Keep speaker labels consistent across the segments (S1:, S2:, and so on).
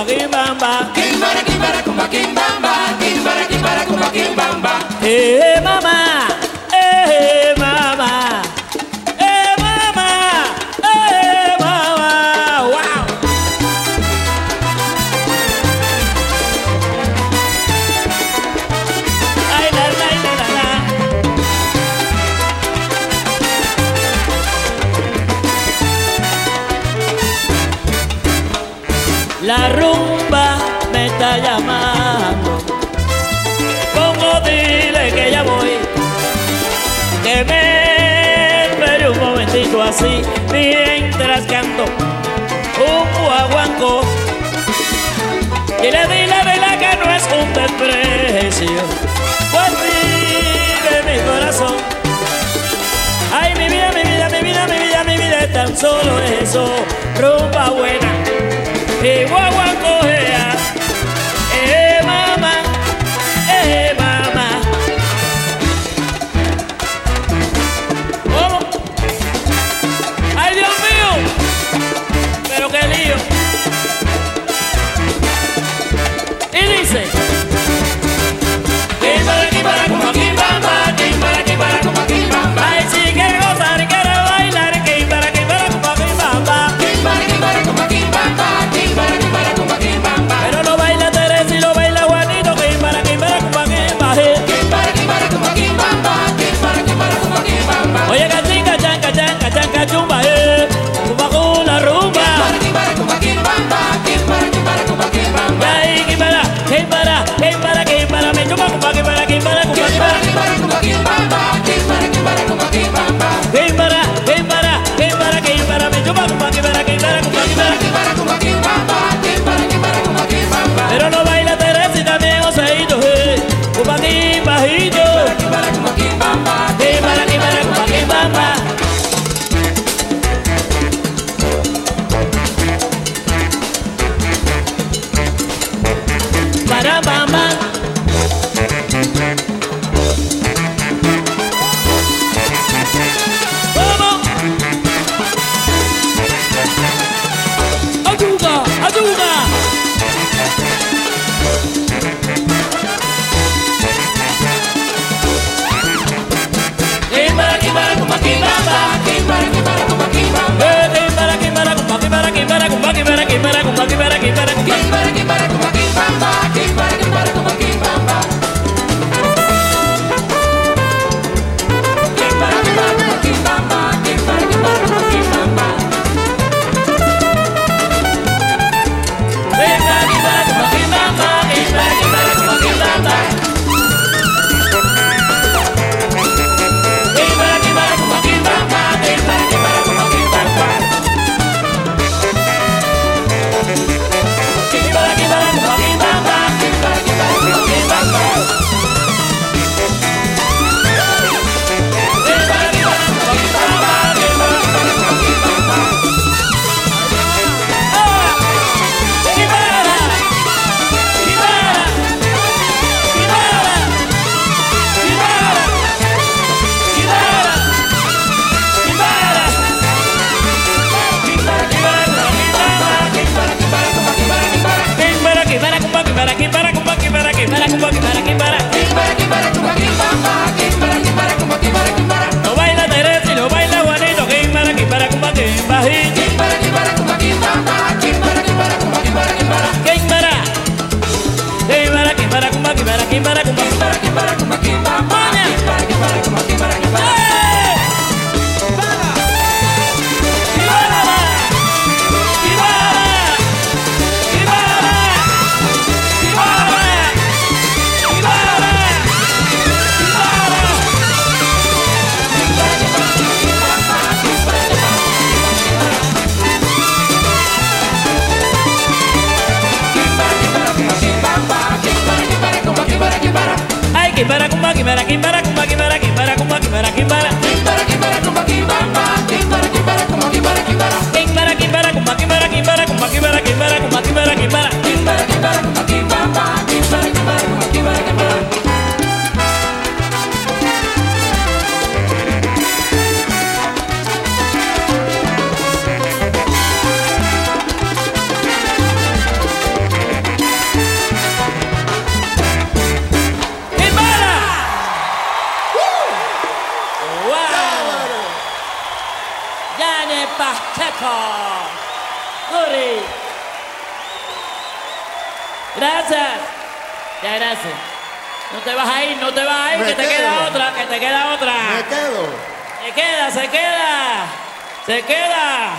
S1: kimbamba.
S2: Kimbara, kimbara, kumba, kimbamba. Kimbara, kimbara, kumba, kimbamba.
S1: Mama, mama, mama, mama, wow. Ay, la, la, la, la, la. La rumba me está llamando. Como dile que ya voy, que me espere un momentito así mientras canto un guaguancó. Y le di la vela que no es un desprecio, pues vive mi corazón. Ay, mi vida, mi vida, mi vida, mi vida, mi vida es tan solo eso. Rumba buena y guaguancó, mamá, mamá. ¿Cómo? ¡Ay, Dios mío! Pero qué lío. Y dice:
S2: Kimbara, kimbara, kumba, kimbamba. Kimbara, kimbara, kumba, kimbamba.
S1: ay, si quiere gozar y quiere bailar, kimbara, kimbara, kumba, kimbamba.
S2: Kimbara, kimbara, kumba, kimbamba. Kimbara, kimbara, kumba, kimbamba.
S1: Pero lo baila Teresa y lo baila Juanito, kimbara, kimbara, kumba, kimbamba.
S2: Kimbara, kimbara, kumba, kimbamba. Kimbara, kimbara, kumba, kimbamba.
S1: Oye, cachinga, chanca, chanca, chanca, chumba, kumba con la rumba.
S2: Kimbara, kimbara, kumba, kimbamba. Kimbara, kimbara, kumba, kimbamba.
S1: Ay, kimbara, kimbara, kimbara, kimbara, me chumba, kumba, kimbara, kimbara, kumba,
S2: Kimbara,
S1: kimbara.
S2: kimbara, kumba, kimbamba. Kimbara, kimbara, kumba, kimbamba.
S1: Kimbara, kimbara, kimbara, kimbara, me chumba, kumba, kimbara, kimbara, kumba,
S2: Kimbara,
S1: kimbara.
S2: kimbara, kumba, kimbamba. Kimbara, kimbara, kumba, kimbamba.
S1: Pero no baila Teresa y también Joseito, kumba, kimbajito.
S2: Kimbara, kumba, kimbamba.
S1: Kimbara, kimbara, kumba, kimbamba. Para mamá. Vamos. Ayuda, ayuda.
S2: Kimbara, kimbara, kumba, kimbamba. Kimbara, kimbara, kumba, kimbamba.
S1: Kimbara, kimbara, kumba, kimbara, kimbara, kumba, kimbara, kimbara, kumba, kimbara, kimbara, kumba.
S2: Kimbara, kimbara, kumba, kimbamba. Kimbara, kimbara, kumba, kimbamba. Kimbara, kimbara, kumba, kimbamba. Kimbara, kimbara, kumba, kimbamba.
S1: Kimbara, kimbara, kumba, kimbamba.
S2: Kimbara, kimbara, kumba, kimbamba. Kimbara, kimbara, kumba, kimbamba. Kimbara, kimbara, kumba, kimbamba.
S1: Kimbara, kimbara, kumba, kimbamba.
S2: Kimbara, kimbara, kumba, kimbamba. Kimbara, kimbara, kumba, kimbamba. Kimbara, kimbara, kumba, kimbamba.
S1: Kimbara, kimbara, kimbara, kimbara, kimbara, kimbara.
S2: Kimbara, kimbara, kumba, kimbamba. Kimbara, kimbara, kumba, kimbara, kimbara.
S1: Kimbara, kimbara, kumba, kimbara, kimbara, kumba, kimbara, kimbara, kumba, kimbara, kimbara.
S2: Kimbara, kimbara, kumba, kimbamba. Kimbara, kimbara, kumba, kimbara, kimbara.
S1: Lo baila Teresa y lo baila Juanito, kimbara, kimbara, kumba, kimbajito.
S2: Kimbara, kimbara, kumba, kimbamba. Kimbara, kimbara, kumba, kimbara, kimbara.
S1: Kimbara, kimbara, kimbara, kumba, kimbara, kimbara, kumba.
S2: Kimbara, kimbara, kumba, kimbamba.
S1: Maña.
S2: Kimbara, kimbara, kumba, kimbara, kimbara.
S1: ¡Eh! ¡Kimbara! ¡Kimbara! ¡Kimbara! ¡Kimbara! ¡Kimbara! Ay, kimbara, kumba, kimbara, kimbara, kumba, kimbara, kimbara, kumba, kimbara, kimbara.
S2: Kimbara, kimbara, kumba, kimbamba. Kimbara, kimbara, kumba, kimbara, kimbara.
S1: Kimbara, kimbara, kumba, kimbara, kimbara, kumba, kimbara, kimbara, kumba, kimbara, kimbara.
S2: Kimbara, kimbara, kumba, kimbamba. Kimbara, kimbara, kumba, kimbara, kimbara.
S1: gracias. Ya, gracias. No te vas a ir, no te vas a ir,
S3: Me
S1: que te
S3: quedo.
S1: queda otra, que te queda otra.
S3: Me quedo.
S1: Se queda, se queda. Se queda.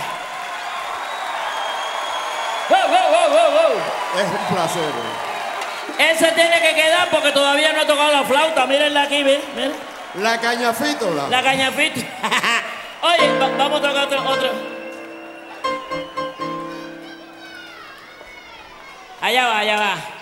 S1: ¡Wow, wow, wow, wow, wow!
S3: Es un placer.
S1: Él se tiene que quedar porque todavía no ha tocado la flauta. Mírenla aquí, miren.
S3: La cañafítola.
S1: La cañafita. Oye, vamos a tocar otro. Allá va, allá va.